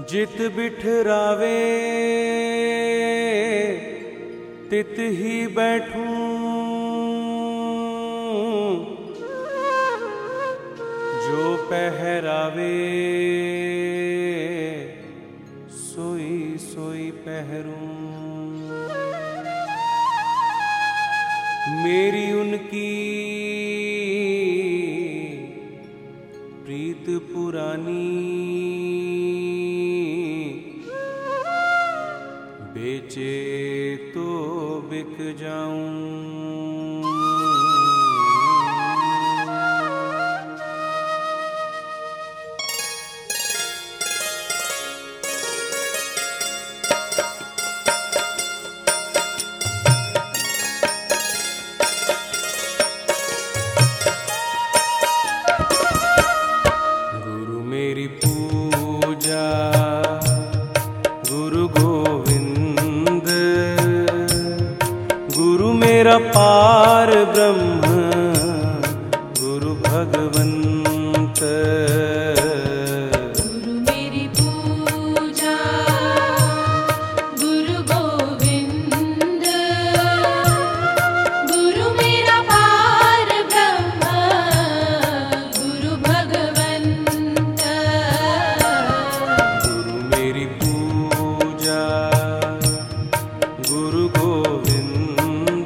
जित बिठरावे तित ही बैठूं, जो पहरावे सोई सोई पहरूं। मेरी उनकी प्रीत पुरानी, बेचे तो बिक जाऊं। गुरु मेरी पूजा गुरु गोविंद, गुरु मेरा पार ब्रह्म गुरु भगवंत। गुरु मेरी पूजा गुरु गोविंद, गुरु मेरा पार ब्रह्म गुरु भगवंत। गुरु मेरी पूजा गुरु गोविंद,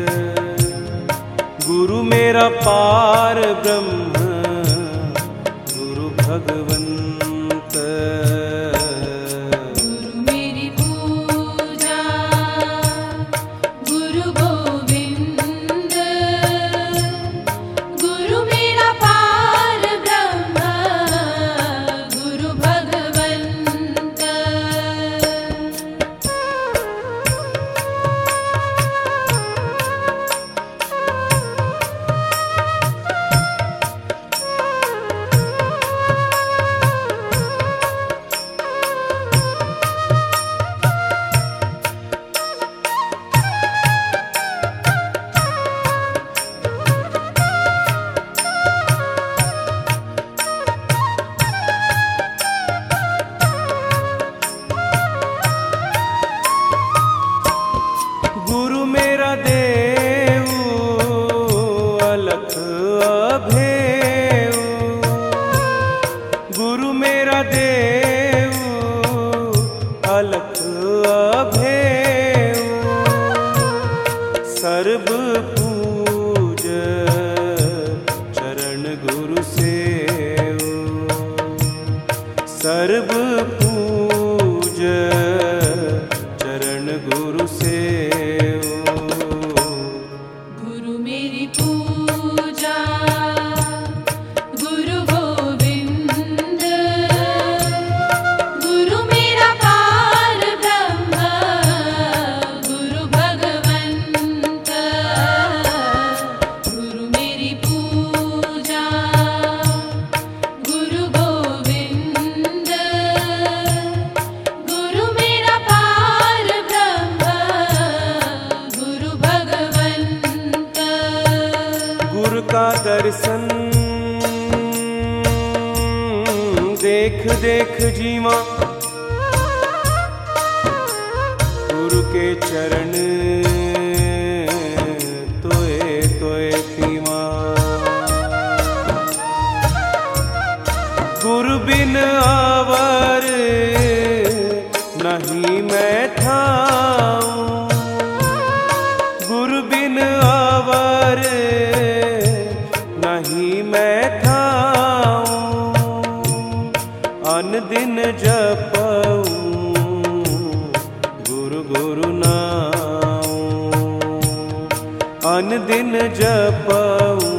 गुरु मेरा पार ब्रह्म गुरु भगवंत। गुरु मेरी पूजा गुरु गोविंद, गुरु मेरा पार ब्रह्म गुरु भगवंत। गुरु मेरा देव अलख अभेव, गुरु मेरा देव अलख अभेव। सर्व पूज चरण गुरु सेव, सर्व पूज चरण गुरु सेव। गुरु मेरी पूजा गुरु गोविंद, गुरु मेरा पार ब्रह्म गुरु भगवंत। गुरु मेरी पूजा गुरु गोविंद, गुरु मेरा पार ब्रह्म गुरु भगवंत। गुरु का दर्शन देख देख जीवा, गुरु के चरण तोए तोए पीवा। गुरु बिन आवर नहीं मैं ठाऊं, गुरु बिन आवर नहीं मैं ठाऊं। अन दिन जपऊं गुरु गुरु नाऊं, अन दिन जपऊं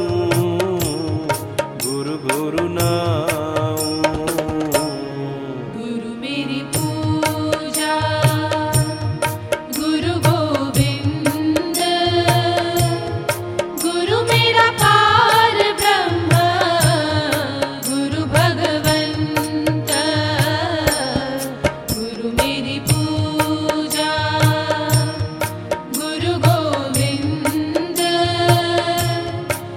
गुरु गुरु नाऊं। गुरु मेरी पूजा गुरु गोविंद, गुरु मेरा पार ब्रह्म गुरु भगवंत। गुरु मेरी पूजा गुरु गोविंद,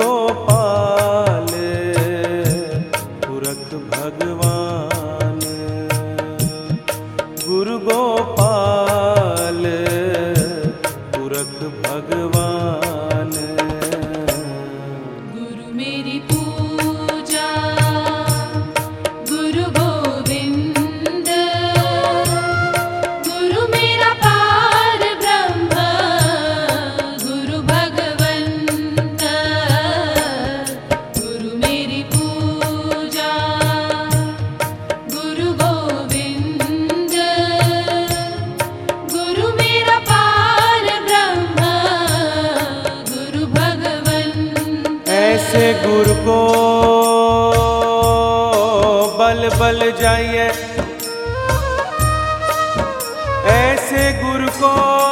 गोपाल पुरख भगवान, गुरु गोपाल पुरख भगवान। गुरु मेरी पूजा गुरु गोविंद, गुरु मेरा पार ब्रह्म गुरु भगवंत। गुरु मेरी पूजा गुरु गोविंद, गुरु मेरा पार ब्रह्म गुरु भगवंत। ऐसे गुरु को बल बल जाइए, ऐसे गुरु को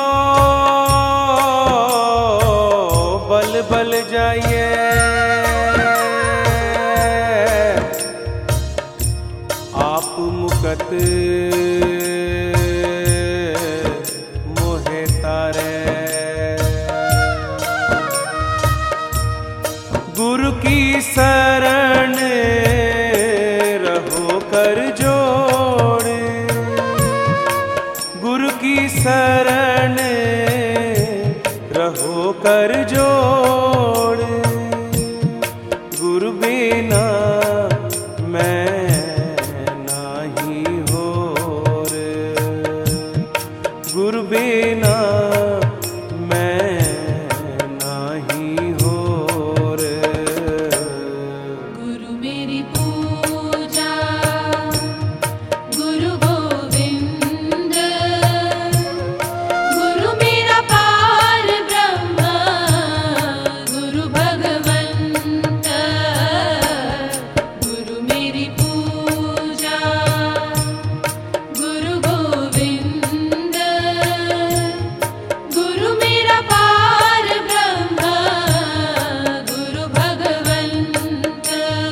बल बल जाइए। आप मुकत मोहे तारे, गुरु की शरण रहो कर जोड़, गुरु की शरण रहो कर जोड़। गुरु बिना मैं नाही होर, गुरु बिना मैं नाही होर। गुरु मेरी पूजा गुरु गोविंद, गुरु मेरा पार ब्रह्म गुरु भगवंत। गुरु मेरी पूजा गुरु गोविंद, गुरु मेरा पार ब्रह्म गुरु भगवंत।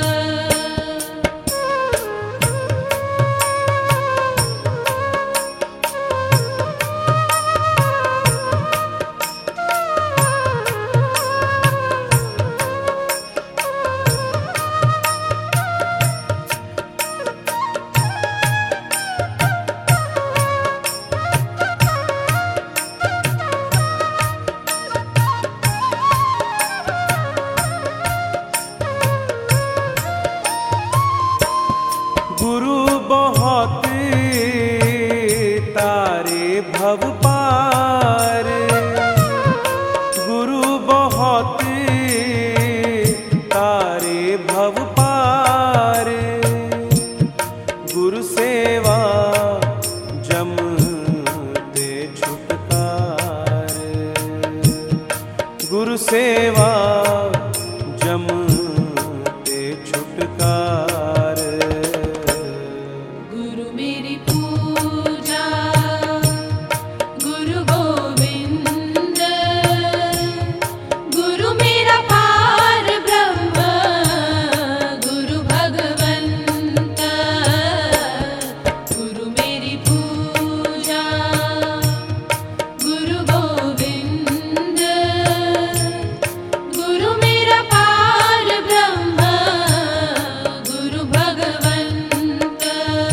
गुरु बहुत तारे भव पार, गुरु बहुत तारे भव पार। गुरु सेवा जम दे छुटकार, गुरु सेवा जम दे छुटकार। गुरु मेरी पूजा गुरु गोविंद, गुरु मेरा पार ब्रह्म गुरु भगवंत। गुरु मेरी पूजा गुरु गोविंद, गुरु मेरा पार ब्रह्म गुरु भगवंत।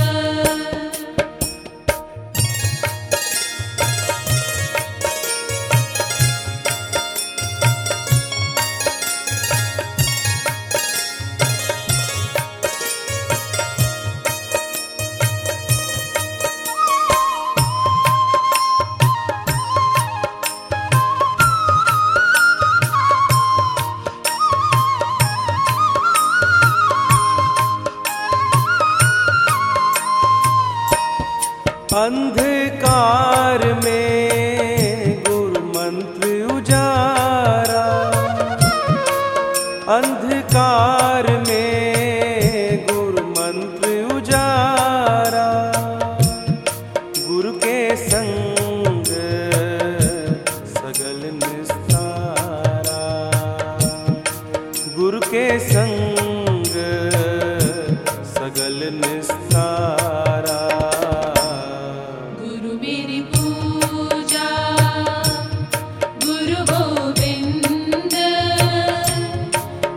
अंधकार में गुरु मंत्र उजारा, अंधकार में गुरु मंत्र उजारा। गुरु के संग सगल निस्तारा, गुरु के संग सगल निस्तारा। गुरु मेरी पूजा गुरु गोविंद,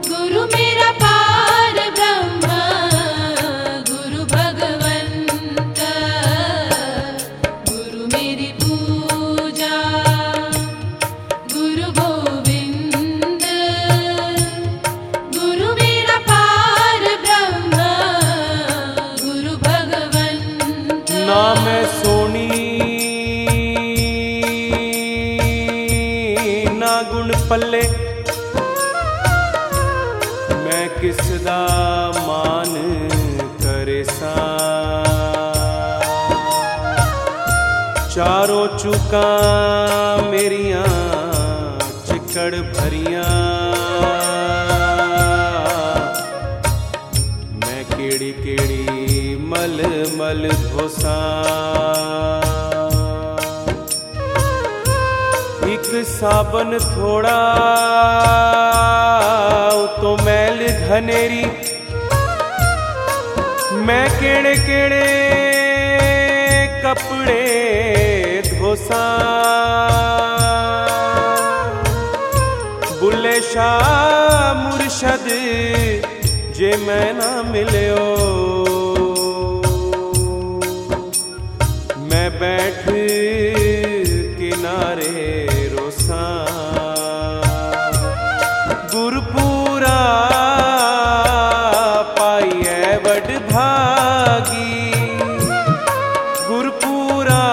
किस दा मान करे सा चारों चुका मेरिया चिकड़ भरिया मैं केड़ी केड़ी मल मल धोसा एक साबन थोड़ा तो मैल घनेरी मैं केड़े केड़े कपड़े धोसा बुल्ले शाह मुर्शद जे मैं ना मिलियो मैं बैठ किनारे रोसा गुरपुरा पाइए वड भागी गुरपुरा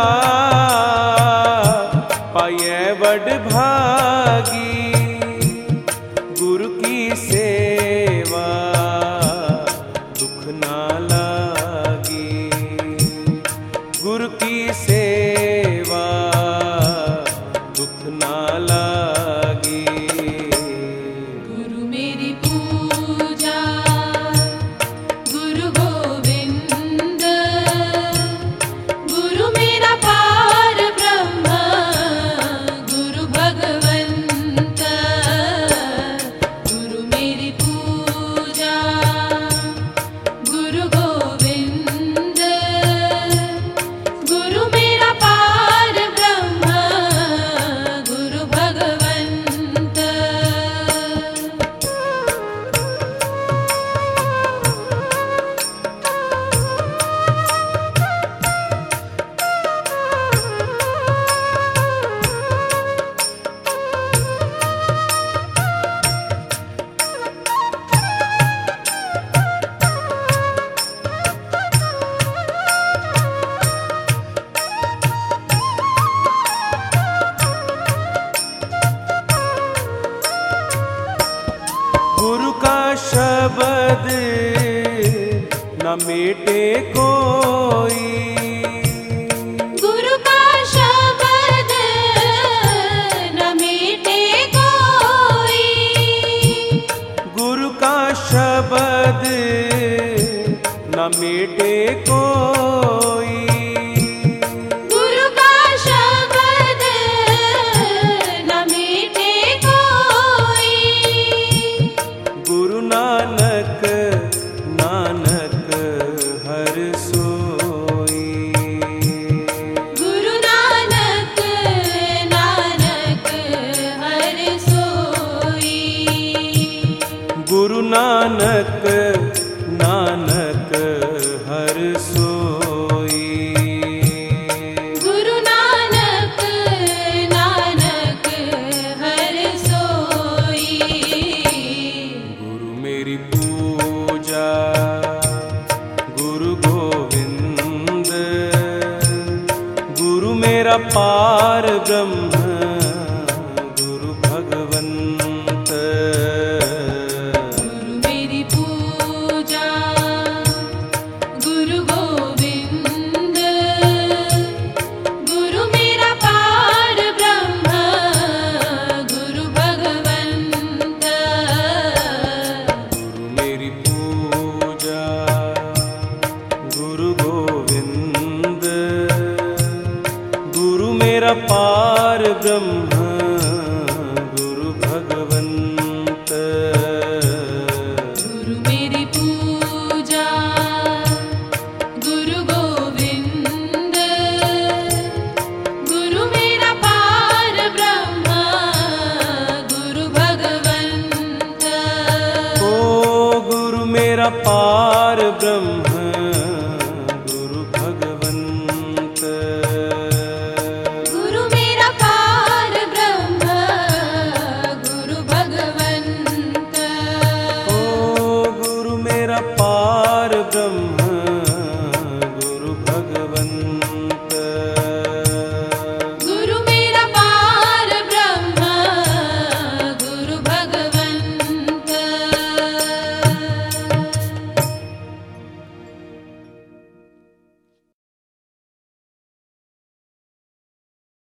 पाइए वड भागी गुरु की सेवा दुख ना लागी गुरु की सेवा दुख ना लागी गुरु मेरी पूजा गुरु गोविंद गुरु मेरा पार ब्रह्म गुरु भगवंत गुरु मेरी पूजा गुरु गोविंद गुरु मेरा पार ब्रह्म गुरु भगवंत गुरु का शब्द न मेटे कोई गुरु का शब्द न मिटे कोई गुरु का शब्द न मेटे कोई गुरु का शब्द न मिटे कोई गुरु नानक नानक हर सोई गुरु नानक नानक हर सोई गुरु नानक नानक हर सोई गुरु नानक नानक हर सोई गुरु मेरी पूजा गुरु गोविंद गुरु मेरा पार ब्रह्म गुरु भगवंत गुरु मेरी पूजा गुरु गोविंद गुरु मेरा पार ब्रह्म गुरु भगवंत गुरु मेरी पूजा गुरु गोविंद गुरु मेरा पार ब्रह्म गुरु भगवंत गुरु मेरी पूजा गुरु गोविंद गुरु मेरा पार ब्रह्म गुरु भगवंत ओ गुरु मेरा पार ब्रह्म